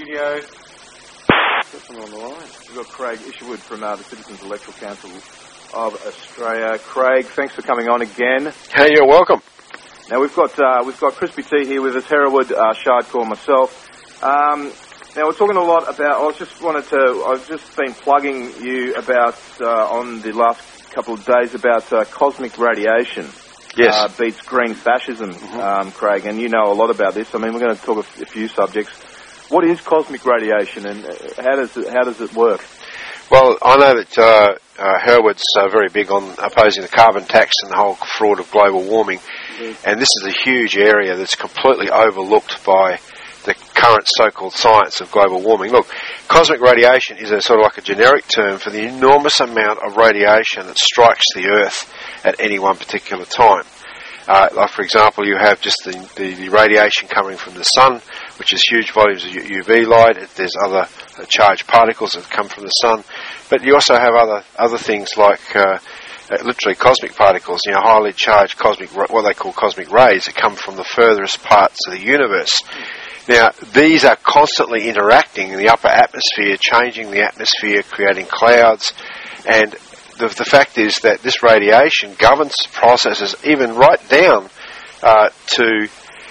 radio. Person on the line. We've got Craig Isherwood from the Citizens Electoral Council of Australia. Craig, thanks for coming on again. Hey, you're welcome. Now we've got Crispy T here with us, Hereward, Shardcore, myself. Now we're talking a lot about. I've just been plugging you about on the last couple of days about cosmic radiation. Yes. Beats green fascism, Craig, and you know a lot about this. I mean, we're going to talk a few subjects. What is cosmic radiation, and how does it work? Well, I know that Hereward's very big on opposing the carbon tax and the whole fraud of global warming, and this is a huge area that's completely overlooked by the current so-called science of global warming. Look, cosmic radiation is a sort of like a generic term for the enormous amount of radiation that strikes the Earth at any one particular time. Like, for example, you have just the radiation coming from the sun, which is huge volumes of UV light. There's other charged particles that come from the sun. But you also have other things like literally cosmic particles, highly charged what they call cosmic rays that come from the furthest parts of the universe. Now, these are constantly interacting in the upper atmosphere, changing the atmosphere, creating clouds, and the fact is that this radiation governs processes even right down to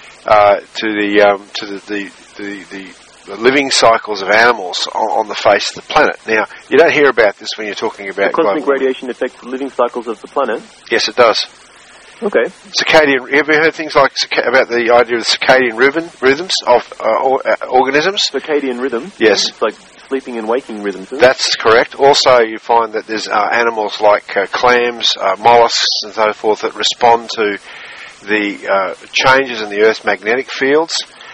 the living cycles of animals on the face of the planet. Now, you don't hear about this when you're talking about cosmic radiation affects the living cycles of the planet. Yes, it does. Okay. Circadian. Have you heard things like about the idea of the circadian rhythms of organisms? Circadian rhythm. Yes. It's like sleeping and waking rhythms, isn't it? That's correct. Also, you find that there's animals like clams, mollusks, and so forth that respond to the changes in the Earth's magnetic fields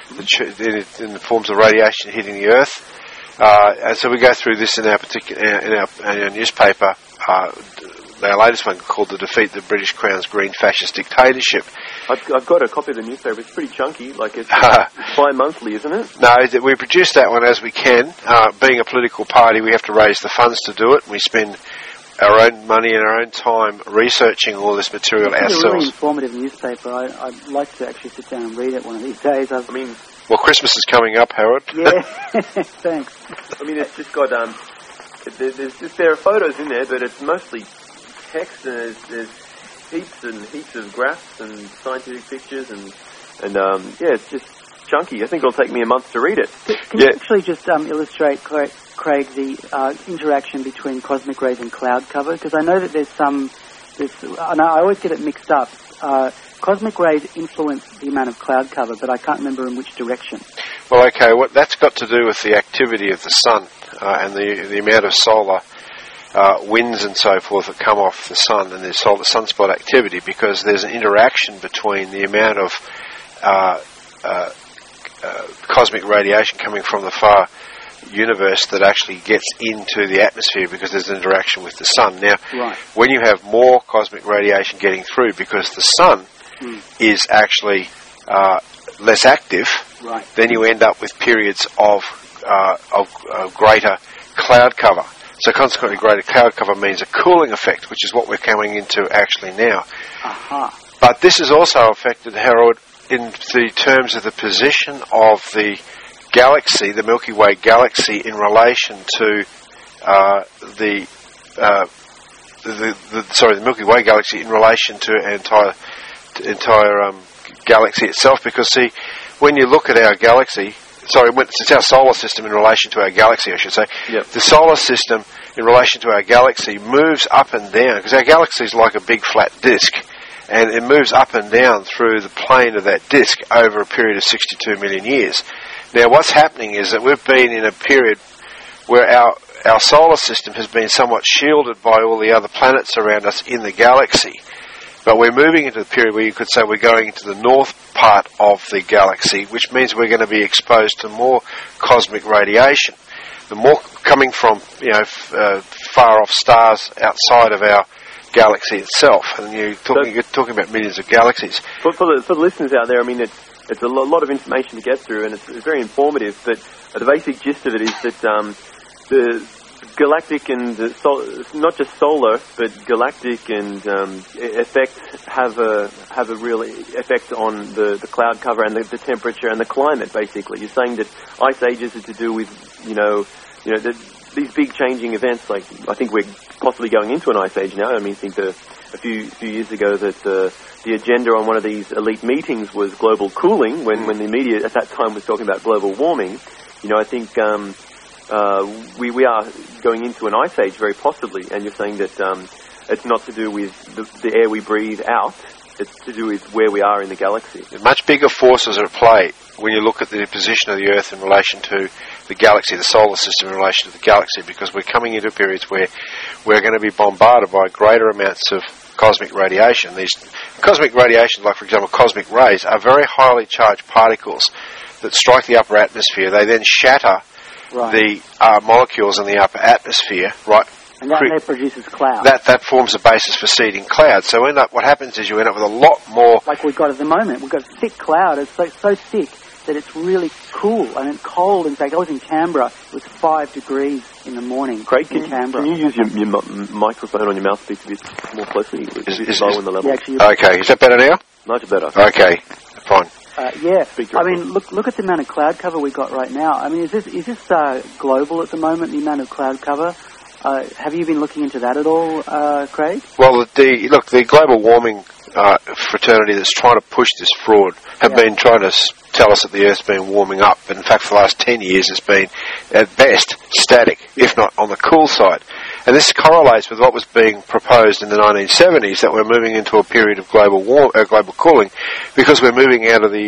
in the forms of radiation hitting the Earth. And so we go through this in our newspaper. Our latest one called "The Defeat the British Crown's Green Fascist Dictatorship." I've got a copy of the newspaper. It's pretty chunky. Like it's bi-monthly, isn't it? No, we produce that one as we can. Being a political party, we have to raise the funds to do it. We spend our own money and our own time researching all this material ourselves. It's a really informative newspaper. I'd like to actually sit down and read it one of these days. Well, Christmas is coming up, Harold. Yeah, thanks. I mean, it's just got there are photos in there, but it's mostly text, and there's heaps and heaps of graphs and scientific pictures, and it's just chunky. I think it'll take me a month to read it. Can you actually just illustrate, Craig, the interaction between cosmic rays and cloud cover? Because I know that and I always get it mixed up. Cosmic rays influence the amount of cloud cover, but I can't remember in which direction. Well, okay, that's got to do with the activity of the sun and the amount of solar winds and so forth that come off the sun, and there's solar sunspot activity, because there's an interaction between the amount of cosmic radiation coming from the far universe that actually gets into the atmosphere, because there's an interaction with the sun. Now, when you have more cosmic radiation getting through, because the sun is actually less active, then you end up with periods of greater cloud cover. So consequently, greater cloud cover means a cooling effect, which is what we're coming into actually now. But this is also affected, Harold, in the terms of the position of the galaxy, the Milky Way galaxy, in relation to the Milky Way galaxy in relation to entire galaxy itself. Because see, when you look at our galaxy, it's our solar system in relation to our galaxy, I should say. Yep. The solar system in relation to our galaxy moves up and down, because our galaxy is like a big flat disk, and it moves up and down through the plane of that disk over a period of 62 million years. Now, what's happening is that we've been in a period where our solar system has been somewhat shielded by all the other planets around us in the galaxy. But we're moving into the period where you could say we're going into the north part of the galaxy, which means we're going to be exposed to more cosmic radiation. The more coming from far off stars outside of our galaxy itself, and you're talking about millions of galaxies. For the listeners out there, I mean, it's a lot of information to get through, and it's very informative. But the basic gist of it is that the galactic and not just solar, but galactic and effects have a real effect on the cloud cover and the temperature and the climate. Basically, you're saying that ice ages are to do with these big changing events. Like I think we're possibly going into an ice age now. I mean, I think a few years ago that the agenda on one of these elite meetings was global cooling. When the media at that time was talking about global warming, I think. We are going into an ice age, very possibly, and you're saying that it's not to do with the air we breathe out, it's to do with where we are in the galaxy. Much bigger forces are at play when you look at the position of the Earth in relation to the galaxy, the solar system in relation to the galaxy, because we're coming into periods where we're going to be bombarded by greater amounts of cosmic radiation. These cosmic radiations, like for example cosmic rays, are very highly charged particles that strike the upper atmosphere. They then shatter the molecules in the upper atmosphere, right? And that produces clouds. That forms the basis for seeding clouds. So what happens is you end up with a lot more... Like we've got at the moment. We've got a thick cloud. It's so thick that it's really cool and cold. In fact, I was in Canberra. It was 5 degrees in the morning. Craig, can you use your microphone on your mouthpiece a bit more closely? Is low in the level. Okay, is that better now? Much better. Okay, fine. I mean, look at the amount of cloud cover we got right now. I mean, is this global at the moment, the amount of cloud cover? Have you been looking into that at all, Craig? Well, the global warming fraternity that's trying to push this fraud have been trying to tell us that the Earth's been warming up. But in fact, for the last 10 years, it's been, at best, static, if not on the cool side. And this correlates with what was being proposed in the 1970s, that we're moving into a period of global cooling, because we're moving out of the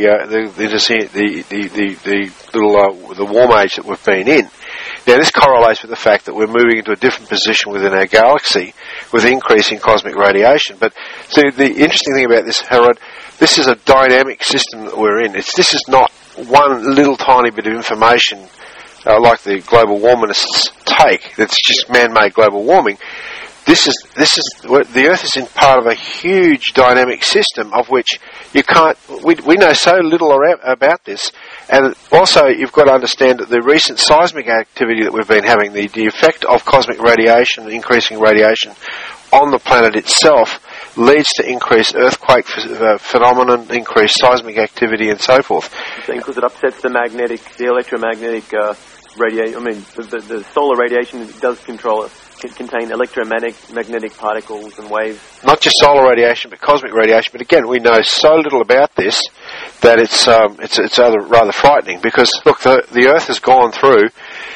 warm age that we've been in. Now, this correlates with the fact that we're moving into a different position within our galaxy with increasing cosmic radiation. But so the interesting thing about this, Harold, this is a dynamic system that we're in. This is not one little tiny bit of information like the global warmists take. It's just man-made global warming. This is the Earth is in part of a huge dynamic system of which you can't. We know so little about this, and also you've got to understand that the recent seismic activity that we've been having, the effect of cosmic radiation, increasing radiation on the planet itself, leads to increased earthquake phenomenon, increased seismic activity, and so forth. Because it upsets the electromagnetic radiation. I mean, the solar radiation does contain electromagnetic particles and waves. Not just solar radiation, but cosmic radiation. But again, we know so little about this that it's rather frightening. Because look, the Earth has gone through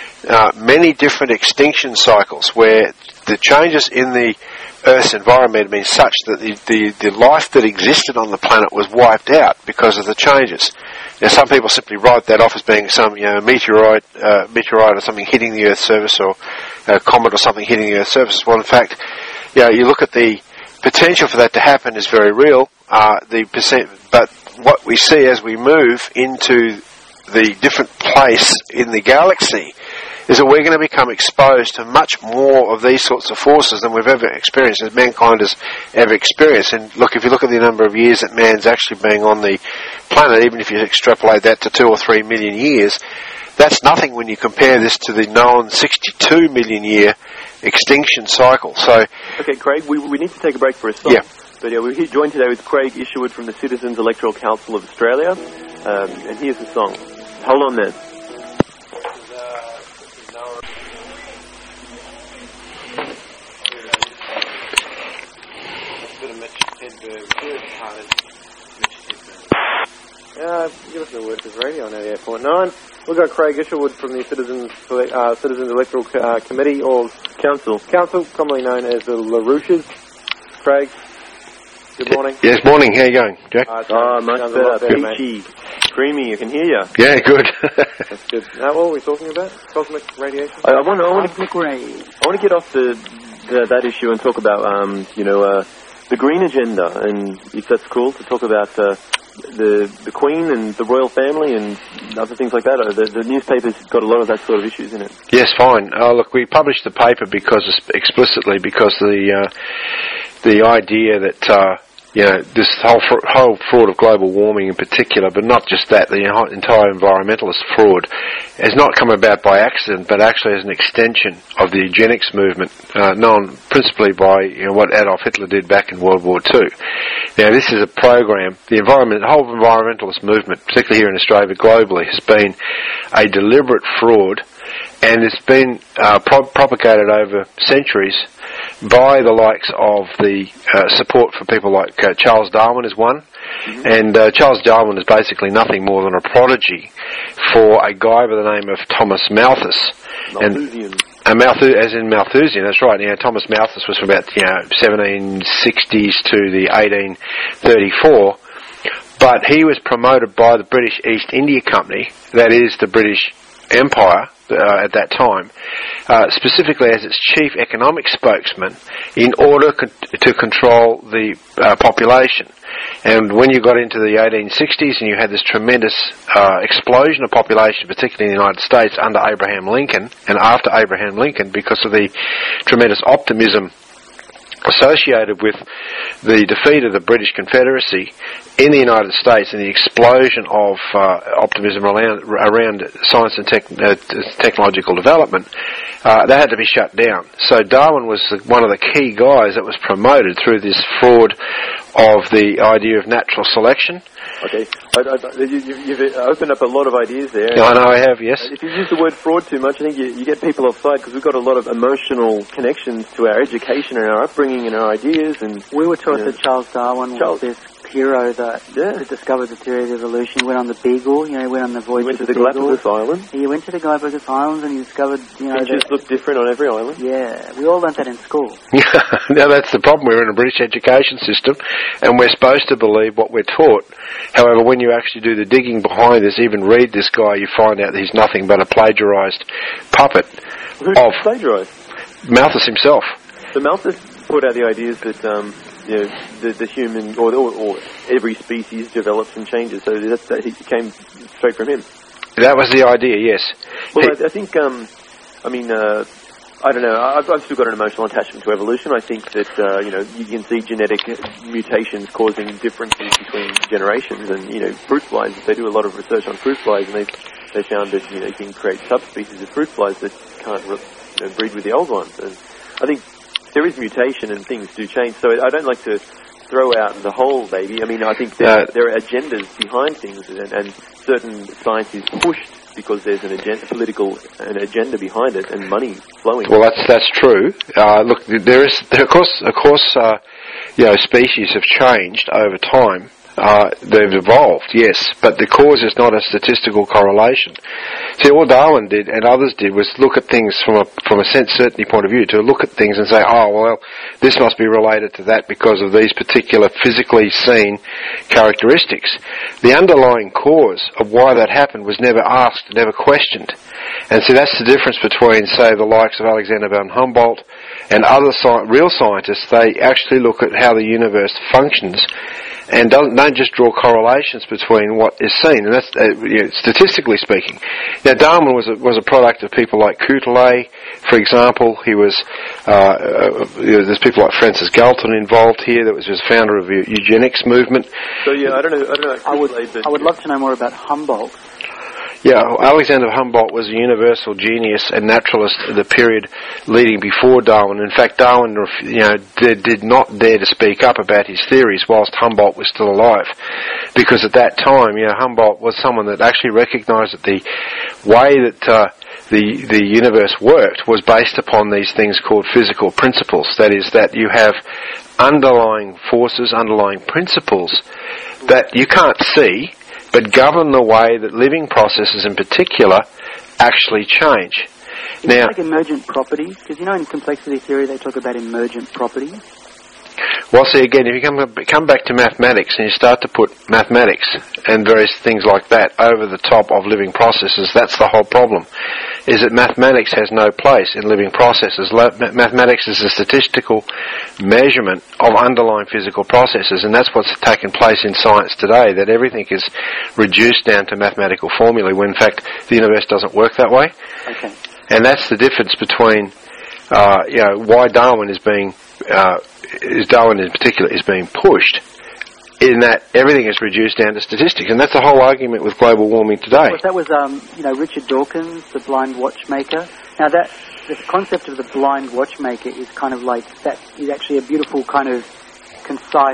many different extinction cycles where the changes in the Earth's environment have been such that the life that existed on the planet was wiped out because of the changes. Now, some people simply write that off as being some meteorite or something hitting the Earth's surface, or a comet or something hitting the Earth's surface. Well, in fact, you look at the potential for that to happen is very real. But what we see as we move into the different place in the galaxy is that we're going to become exposed to much more of these sorts of forces than we've ever experienced, as mankind has ever experienced. And look, if you look at the number of years that man's actually being on the planet, even if you extrapolate that to 2 or 3 million years, that's nothing when you compare this to the known 62 million year extinction cycle. So, okay, Craig, we need to take a break for a song. Yeah. But we're here joined today with Craig Isherwood from the Citizens Electoral Council of Australia, and here's the song. Hold on there. Give us a word to radio on 88.9. We've got Craig Isherwood from the Citizens Electoral Committee, or Council, commonly known as the LaRouches. Craig, good morning. Yes, morning. How you going, Jack? Much better. Peachy, creamy. You can hear you. Yeah, good. That's good. Now, what were we talking about? Cosmic radiation. I want to get off that issue and talk about the green agenda, and if that's cool, to talk about the Queen and the royal family and other things like that. The newspaper's got a lot of that sort of issues in it. Yes, fine. Look, we published the paper because the idea that this whole fraud of global warming in particular, but not just that, the entire environmentalist fraud has not come about by accident, but actually as an extension of the eugenics movement, known principally by what Adolf Hitler did back in World War II. Now, this is a program. The whole environmentalist movement, particularly here in Australia, but globally, has been a deliberate fraud, and it's been propagated over centuries by the likes of the support for people like Charles Darwin is one. Mm-hmm. And Charles Darwin is basically nothing more than a prodigy for a guy by the name of Thomas Malthus. Malthusian. As in Malthusian, that's right. Thomas Malthus was from about 1760s to the 1834. But he was promoted by the British East India Company, that is the British Empire at that time, specifically as its chief economic spokesman, in order to control the population. And when you got into the 1860s and you had this tremendous explosion of population, particularly in the United States under Abraham Lincoln and after Abraham Lincoln, because of the tremendous optimism associated with the defeat of the British Confederacy in the United States and the explosion of optimism around science and technological development, they had to be shut down. So Darwin was one of the key guys that was promoted through this fraud of the idea of natural selection. Okay, you've opened up a lot of ideas there. I know I have, yes. If you use the word fraud too much, I think you get people offside, because we've got a lot of emotional connections to our education and our upbringing and our ideas. And we were taught that Charles Darwin was this hero that discovered the theory of evolution. He went on the Beagle, he went on the voyage to the Galapagos Island. He went to the Galapagos Islands and he discovered, Pictures look different on every island. Yeah, we all learnt that in school. Now that's the problem. We're in a British education system and we're supposed to believe what we're taught. However, when you actually do the digging behind this, even read this guy, you find out that he's nothing but a plagiarised puppet of plagiarised? Malthus himself. So Malthus put out the ideas that the human or every species develops and changes. So that he came straight from him. That was the idea, yes. Well, I think I don't know. I've still got an emotional attachment to evolution. I think that you can see genetic mutations causing differences between generations, and fruit flies. They do a lot of research on fruit flies, and they found that you can create subspecies of fruit flies that can't breed with the old ones. And I think there is mutation and things do change. So I don't like to throw out the whole baby. I mean, I think there are agendas behind things, and certain science is pushed because there's an agenda behind it and money flowing. Well, that's true. Look, of course, species have changed over time. They've evolved, yes, but the cause is not a statistical correlation. See, all Darwin did and others did was look at things from a certainty point of view, to look at things and say, oh, well, this must be related to that because of these particular physically seen characteristics. The underlying cause of why that happened was never asked, never questioned. And see, that's the difference between, say, the likes of Alexander von Humboldt and other real scientists. They actually look at how the universe functions and don't just draw correlations between what is seen, and that's statistically speaking. Now, Darwin was a product of people like Quetelet, for example. He was there's people like Francis Galton involved here. That was his founder of the eugenics movement. So I don't know. I would love to know more about Humboldt. Yeah, Alexander Humboldt was a universal genius and naturalist in the period leading before Darwin. In fact, Darwin, did not dare to speak up about his theories whilst Humboldt was still alive, because at that time, Humboldt was someone that actually recognised that the way that the universe worked was based upon these things called physical principles. That is, that you have underlying forces, underlying principles that you can't see, but govern the way that living processes in particular actually change. Now, like emergent properties, because in complexity theory they talk about emergent properties. Well, see, again, if you come back to mathematics and you start to put mathematics and various things like that over the top of living processes, that's the whole problem, is that mathematics has no place in living processes. Mathematics is a statistical measurement of underlying physical processes, and that's what's taken place in science today, that everything is reduced down to mathematical formulae, when in fact the universe doesn't work that way. Okay. And that's the difference between why Darwin in particular is being pushed, in that everything is reduced down to statistics, and that's the whole argument with global warming today. That was Richard Dawkins, the blind watchmaker. Now the concept of the blind watchmaker is kind of like, that is actually a beautiful kind of concise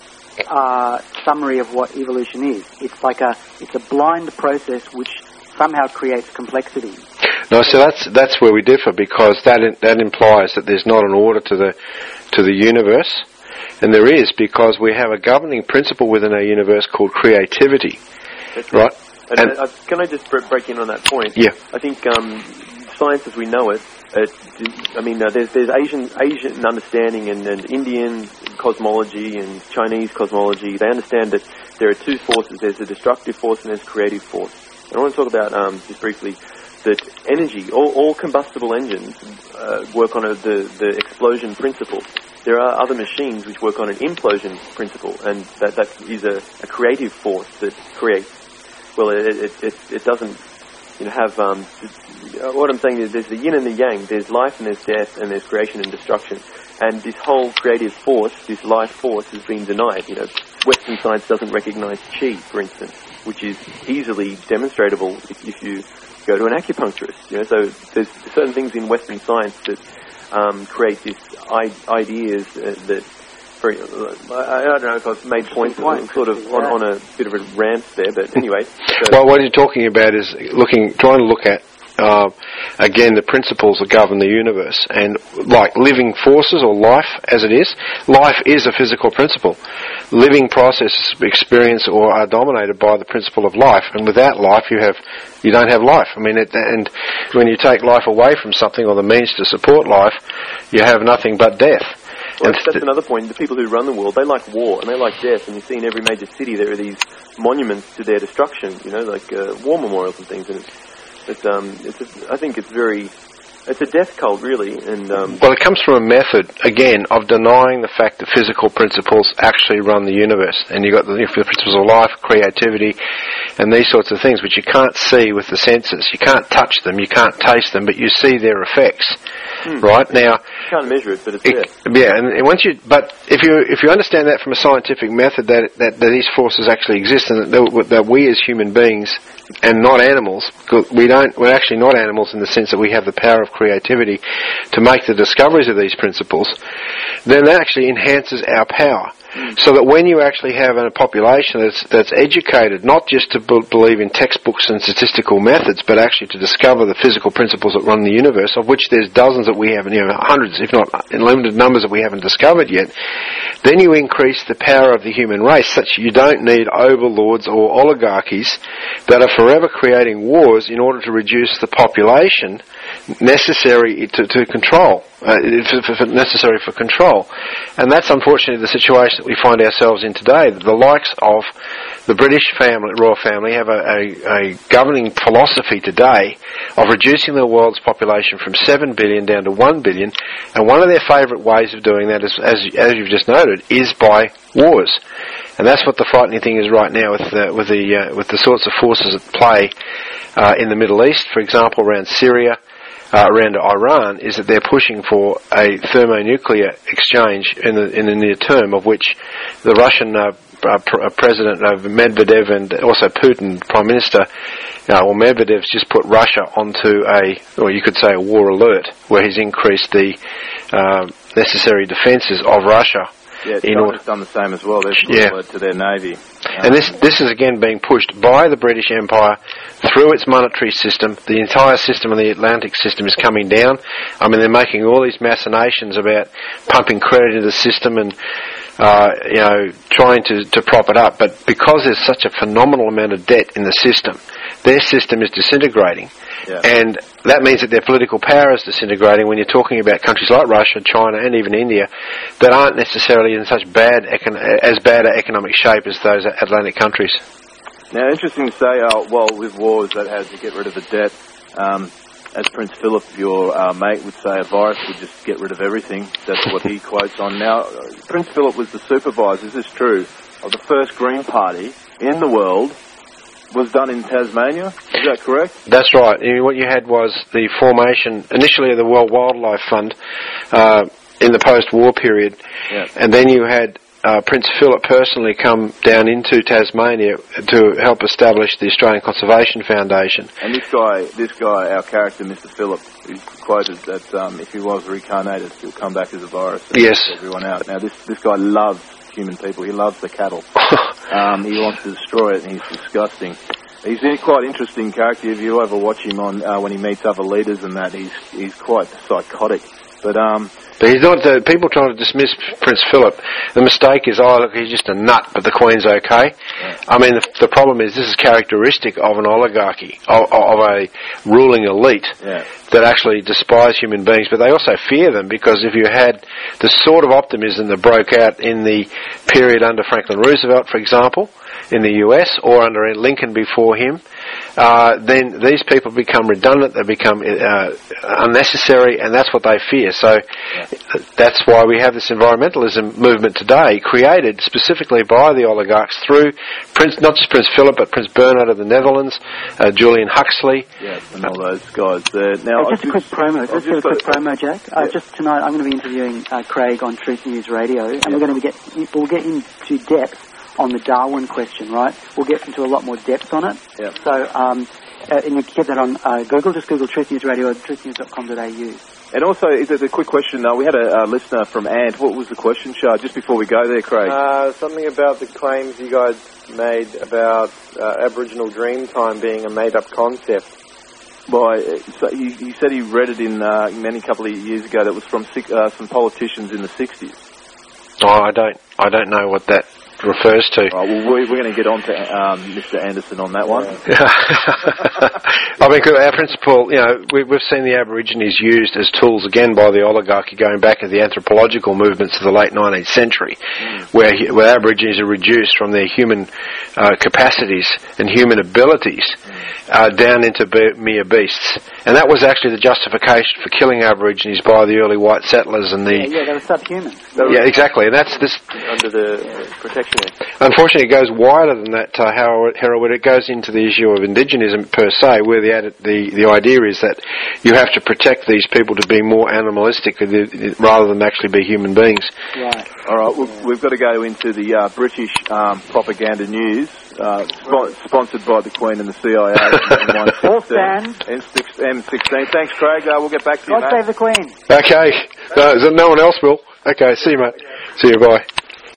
summary of what evolution is. It's like it's a blind process which somehow creates complexity. No, so that's where we differ, because that implies that there's not an order to the universe, and there is, because we have a governing principle within our universe called creativity, right? And can I just break in on that point? Yeah. I think science as we know it, there's Asian understanding and Indian cosmology and Chinese cosmology. They understand that there are two forces. There's a destructive force and there's a creative force. And I want to talk about, just briefly, that energy, all combustible engines work on the explosion principle. There are other machines which work on an implosion principle, and that is a creative force that creates. Well, it doesn't have... what I'm saying is there's the yin and the yang. There's life and there's death, and there's creation and destruction. And this whole creative force, this life force, has been denied. Western science doesn't recognize qi, for instance, which is easily demonstratable if you go to an acupuncturist. So there's certain things in Western science that create these ideas that very... I don't know if I've made points sort of on a bit of a rant there, but anyway. Well, what you're talking about is trying to look at again, the principles that govern the universe, and like living forces or life as it is. Life is a physical principle. Living processes experience or are dominated by the principle of life, and without life you don't have life. And when you take life away from something, or the means to support life, you have nothing but death. Well, that's another point. The people who run the world, they like war and they like death, and you see in every major city there are these monuments to their destruction, like war memorials and things, and I think it's a death cult, really. And well, it comes from a method, again, of denying the fact that physical principles actually run the universe. And you've got the principles of life, creativity, and these sorts of things, which you can't see with the senses. You can't touch them, you can't taste them, but you see their effects. Right now, you can't measure it, but it's there. Yeah, and but if you understand that from a scientific method, that these forces actually exist, and that we as human beings, and not animals, we're actually not animals in the sense that we have the power of creativity to make the discoveries of these principles, then that actually enhances our power. So that when you actually have a population that's educated, not just to believe in textbooks and statistical methods, but actually to discover the physical principles that run the universe, of which there's dozens that we haven't, hundreds, if not unlimited numbers that we haven't discovered yet, then you increase the power of the human race, such you don't need overlords or oligarchies that are forever creating wars in order to reduce the population necessary to control, necessary for control. And that's unfortunately the situation that we find ourselves in today. The likes of the British royal family have a governing philosophy today of reducing the world's population from 7 billion down to 1 billion, and one of their favourite ways of doing that is, as you've just noted, is by wars. And that's what the frightening thing is right now with the sorts of forces at play in the Middle East, for example, around Syria, around Iran, is that they're pushing for a thermonuclear exchange in the near term, of which the Russian President Medvedev and also Putin, Prime Minister, Medvedev's just put Russia onto a war alert, where he's increased the necessary defences of Russia. Yeah, China's done the same as well. They've put alert to their navy. And this is again being pushed by the British Empire through its monetary system. The entire system of the Atlantic system is coming down. They're making all these machinations about pumping credit into the system and trying to prop it up. But because there's such a phenomenal amount of debt in the system, their system is disintegrating. Yeah. And that means that their political power is disintegrating when you're talking about countries like Russia, China, and even India that aren't necessarily in such bad economic shape as those Atlantic countries. Now, interesting to say, with wars, that has to get rid of the debt. As Prince Philip, your mate, would say, a virus would just get rid of everything. That's what he quotes on. Now, Prince Philip was the supervisor, is this true, of the first Green Party in the world. Was done in Tasmania, is that correct? That's right. What you had was the formation, initially of the World Wildlife Fund, in the post-war period, and then you had Prince Philip personally come down into Tasmania to help establish the Australian Conservation Foundation. And this guy, our character, Mr. Philip, is quoted that if he was reincarnated, he'll come back as a virus and yes. take everyone out. Now, this guy loves human people. He loves the cattle. He wants to destroy it, and he's disgusting. He's a quite interesting character. If you ever watch him on when he meets other leaders and that, he's quite psychotic. But he's not. People trying to dismiss Prince Philip. The mistake is, look, he's just a nut, but the Queen's okay. Yeah. I mean, the problem is this is characteristic of an oligarchy, of a ruling elite that actually despise human beings, but they also fear them, because if you had the sort of optimism that broke out in the period under Franklin Roosevelt, for example, in the US, or under Lincoln before him, then these people become redundant, they become unnecessary, and that's what they fear. So that's why we have this environmentalism movement today, created specifically by the oligarchs through not just Prince Philip, but Prince Bernhard of the Netherlands, Julian Huxley. Yes, and all those guys there. Now, just a quick promo, Jack. Just tonight I'm going to be interviewing Craig on Truth News Radio, and we'll get into depth on the Darwin question, right? We'll get into a lot more depth on it. Yeah. So, and you can get that on Google. Just Google Truth News Radio or truthnews.com.au. And also, is it a quick question? We had a listener from Ant. What was the question, Shah? Just before we go there, Craig. Something about the claims you guys made about Aboriginal Dreamtime being a made-up concept. Well, so he said he read it in many couple of years ago. That was from some politicians in the 60s. Oh, I don't know what that refers to. Well, we're going to get on to Mr. Anderson on that one. I mean, our principle, we've seen the Aborigines used as tools again by the oligarchy going back to the anthropological movements of the late 19th century, where Aborigines are reduced from their human capacities and human abilities down into mere beasts. And that was actually the justification for killing Aborigines by the early white settlers and the... Yeah, they were subhuman. Yeah, exactly. And that's this... Under the protection. Unfortunately, it goes wider than that, Hereward. It goes into the issue of indigenism per se, where the idea is that you have to protect these people to be more animalistic rather than actually be human beings. Right. All right, we've got to go into the British propaganda news, sponsored by the Queen and the CIA. M16. Thanks, Craig. We'll get back to you, God save the Queen. Okay. No one else will. Okay, see you, mate. See you, bye.